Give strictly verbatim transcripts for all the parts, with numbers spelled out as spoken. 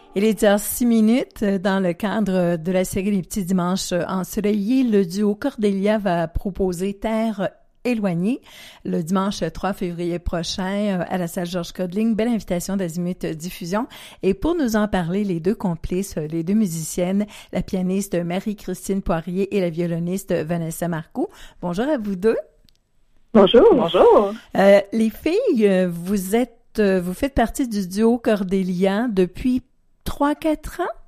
Il est déjà six minutes dans le cadre de la série Les Petits Dimanches ensoleillés. Le duo Cordélia va proposer Terre éloignée le dimanche trois février prochain à la salle Georges Codling. Belle invitation d'Azimut Diffusion. Et pour nous en parler, les deux complices, les deux musiciennes, la pianiste Marie-Christine Poirier et la violoniste Vanessa Marcoux. Bonjour à vous deux. Bonjour. Bonjour. Euh, les filles, vous êtes, vous faites partie du duo Cordélia depuis trois quatre ans?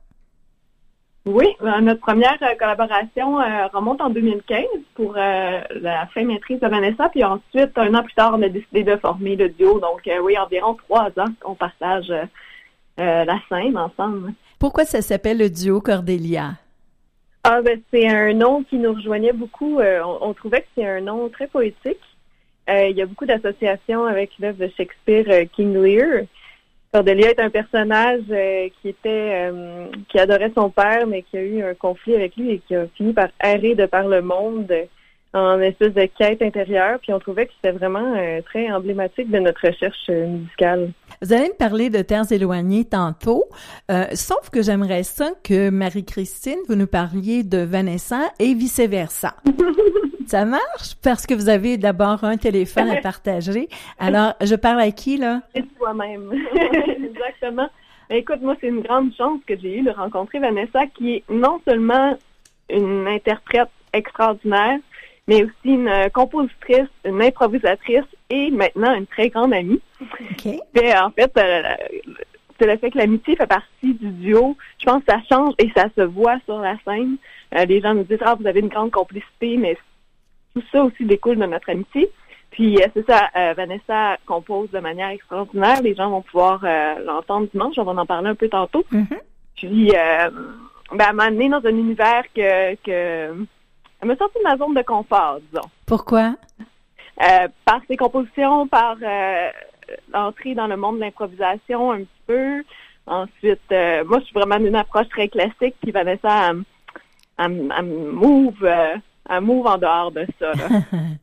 Oui, notre première collaboration euh, remonte en deux mille quinze pour euh, la fin maîtrise de Vanessa, puis ensuite, un an plus tard, on a décidé de former le duo. Donc, euh, oui, environ trois ans qu'on partage euh, euh, la scène ensemble. Pourquoi ça s'appelle le duo Cordélia? Ah, ben, c'est un nom qui nous rejoignait beaucoup. Euh, on, on trouvait que c'est un nom très poétique. Euh, il y a beaucoup d'associations avec l'œuvre de Shakespeare, euh, King Lear. Cordélia est un personnage euh, qui était euh, qui adorait son père, mais qui a eu un conflit avec lui et qui a fini par errer de par le monde euh, en espèce de quête intérieure. Puis on trouvait que c'était vraiment euh, très emblématique de notre recherche euh, musicale. Vous allez me parler de Terres éloignées tantôt, euh, sauf que j'aimerais ça que Marie-Christine, vous nous parliez de Vanessa et vice-versa. Ça marche? Parce que vous avez d'abord un téléphone à partager. Alors, je parle à qui, là? C'est toi-même. Exactement. Écoute, moi, c'est une grande chance que j'ai eu de rencontrer Vanessa, qui est non seulement une interprète extraordinaire, mais aussi une compositrice, une improvisatrice et maintenant une très grande amie. OK. Et en fait, euh, c'est le fait que l'amitié fait partie du duo. Je pense que ça change et ça se voit sur la scène. Euh, les gens nous disent « Ah, vous avez une grande complicité », mais tout ça aussi découle de notre amitié. Puis, euh, c'est ça, euh, Vanessa compose de manière extraordinaire. Les gens vont pouvoir euh, l'entendre dimanche. On va en parler un peu tantôt. Mm-hmm. Puis, euh, ben, elle m'a amenée dans un univers que... que elle m'a sorti de ma zone de confort, disons. Pourquoi? Euh, par ses compositions, par euh, l'entrée dans le monde de l'improvisation un petit peu. Ensuite, euh, moi, je suis vraiment d'une approche très classique. Puis, Vanessa, elle, elle, elle move... Euh, un move en dehors de ça. Là.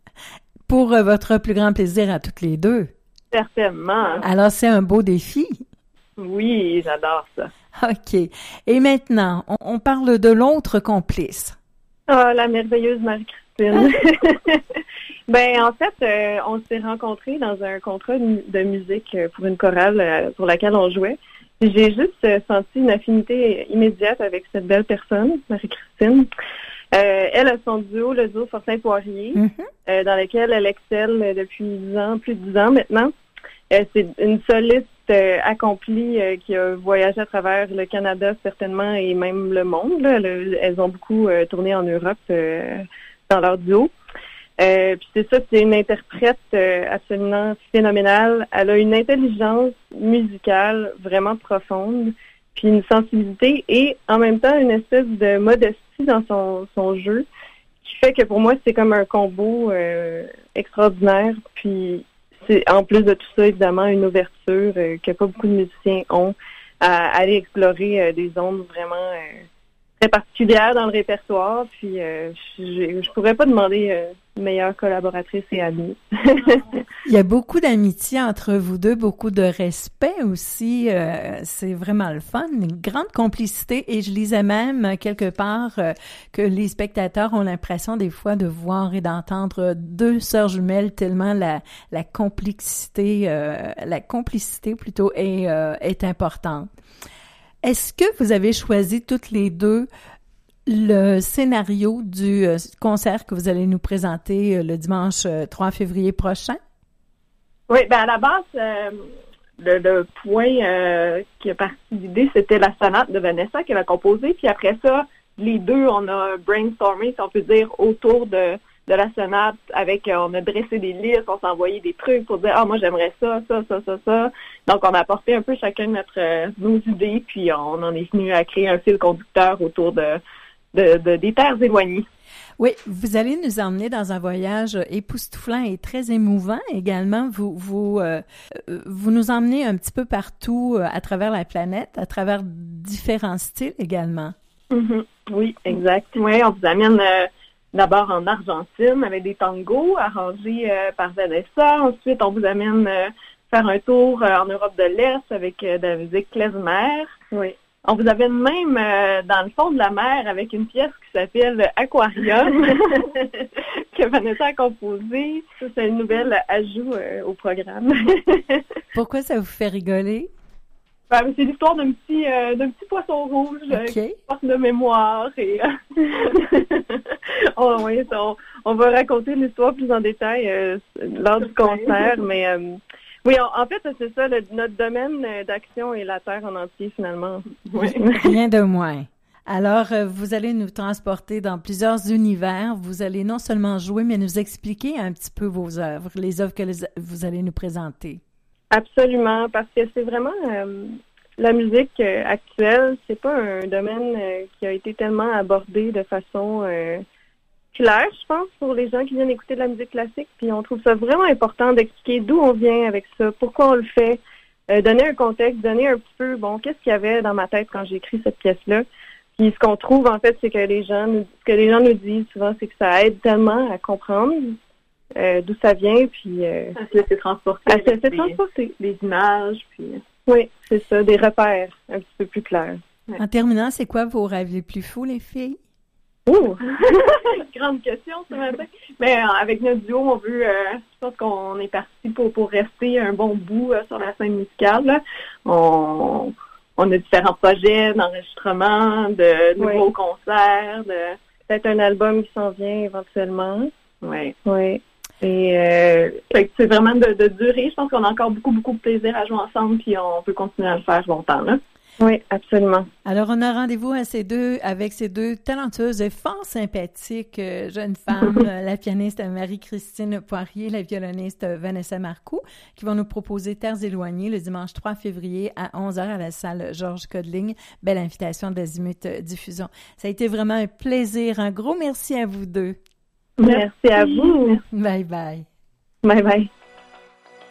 Pour euh, votre plus grand plaisir à toutes les deux. Certainement. Alors, c'est un beau défi. Oui, j'adore ça. OK. Et maintenant, on, on parle de l'autre complice. Ah, oh, la merveilleuse Marie-Christine. Ben, en fait, euh, on s'est rencontrés dans un contrat de musique pour une chorale euh, pour laquelle on jouait. J'ai juste euh, senti une affinité immédiate avec cette belle personne, Marie-Christine. Euh, elle a son duo, le duo Fortin-Poirier, mm-hmm. euh, dans lequel elle excelle depuis dix ans, plus de dix ans maintenant. Euh, c'est une soliste euh, accomplie euh, qui a voyagé à travers le Canada certainement et même le monde. Là. Elles, elles ont beaucoup euh, tourné en Europe euh, dans leur duo. Euh, puis c'est ça, c'est une interprète euh, absolument phénoménale. Elle a une intelligence musicale vraiment profonde, puis une sensibilité et en même temps une espèce de modestie dans son, son jeu, qui fait que pour moi, c'est comme un combo euh, extraordinaire. Puis, c'est en plus de tout ça, évidemment, une ouverture euh, que pas beaucoup de musiciens ont à, à aller explorer euh, des zones vraiment euh, très particulières dans le répertoire. Puis, euh, je, je pourrais pas demander euh, une meilleure collaboratrice et amie. Il y a beaucoup d'amitié entre vous deux, beaucoup de respect aussi. Euh, c'est vraiment le fun, une grande complicité. Et je lisais même quelque part euh, que les spectateurs ont l'impression des fois de voir et d'entendre deux sœurs jumelles tellement la, la complicité, euh, la complicité plutôt est, euh, est importante. Est-ce que vous avez choisi toutes les deux le scénario du euh, concert que vous allez nous présenter euh, le dimanche euh, trois février prochain? Oui, ben à la base, euh, le, le point euh, qui est parti d'idée, c'était la sonate de Vanessa qu'elle a composée. Puis après ça, les deux, on a brainstormé, si on peut dire, autour de, de la sonate. Avec, euh, on a dressé des listes, on s'est envoyé des trucs pour dire, ah, moi j'aimerais ça, ça, ça, ça, ça. Donc on a apporté un peu chacun notre euh, nos idées, puis on en est venu à créer un fil conducteur autour de De, de, des terres éloignées. Oui, vous allez nous emmener dans un voyage époustouflant et très émouvant également. Vous vous euh, vous nous emmenez un petit peu partout euh, à travers la planète, à travers différents styles également. Mm-hmm. Oui, exact. Oui, on vous amène euh, d'abord en Argentine avec des tangos arrangés euh, par Vanessa. Ensuite, on vous amène euh, faire un tour euh, en Europe de l'Est avec euh, de la musique klezmer. Oui. On vous amène même euh, dans le fond de la mer avec une pièce qui s'appelle Aquarium que Vanessa a composée. Ça, c'est un nouvel ajout euh, au programme. Pourquoi ça vous fait rigoler? Ben, c'est l'histoire d'un petit euh, d'un petit poisson rouge euh, okay. qui porte de mémoire. Et, euh, on, oui, on, on va raconter l'histoire plus en détail euh, lors du concert, mais... Euh, Oui, en fait, c'est ça, le, notre domaine d'action est la Terre en entier, finalement. Oui. Rien de moins. Alors, vous allez nous transporter dans plusieurs univers. Vous allez non seulement jouer, mais nous expliquer un petit peu vos œuvres, les œuvres que les, vous allez nous présenter. Absolument, parce que c'est vraiment... Euh, la musique euh, actuelle, c'est pas un domaine euh, qui a été tellement abordé de façon... Euh, clair, je pense, pour les gens qui viennent écouter de la musique classique. Puis on trouve ça vraiment important d'expliquer d'où on vient avec ça, pourquoi on le fait, euh, donner un contexte, donner un petit peu, bon, qu'est-ce qu'il y avait dans ma tête quand j'ai écrit cette pièce-là. Puis ce qu'on trouve, en fait, c'est que les gens nous, ce que les gens nous disent souvent, c'est que ça aide tellement à comprendre euh, d'où ça vient, puis... Euh, à se laisser transporter. À se laisser transporter. Des images, puis... Oui, c'est ça, des repères un petit peu plus clairs. Ouais. En terminant, c'est quoi vos rêves les plus fous, les filles? Oh! Grande question ce matin. Mais euh, avec notre duo, on veut, euh, je pense qu'on est parti pour, pour rester un bon bout euh, sur la scène musicale. Là. On, on a différents projets d'enregistrement, de nouveaux oui. concerts, de peut-être un album qui s'en vient éventuellement. Oui. Oui. Et euh, c'est vraiment de, de durer. Je pense qu'on a encore beaucoup, beaucoup de plaisir à jouer ensemble, puis on peut continuer à le faire longtemps, là. Oui, absolument. Alors, on a rendez-vous à ces deux, avec ces deux talentueuses et fort sympathiques euh, jeunes femmes, la pianiste Marie-Christine Poirier, la violoniste Vanessa Marcoux, qui vont nous proposer Terres éloignées le dimanche trois février à onze heures à la salle Georges Codling. Belle invitation d'Azimut Diffusion. Ça a été vraiment un plaisir. Un gros merci à vous deux. Merci, merci à vous. Bye bye. Bye bye.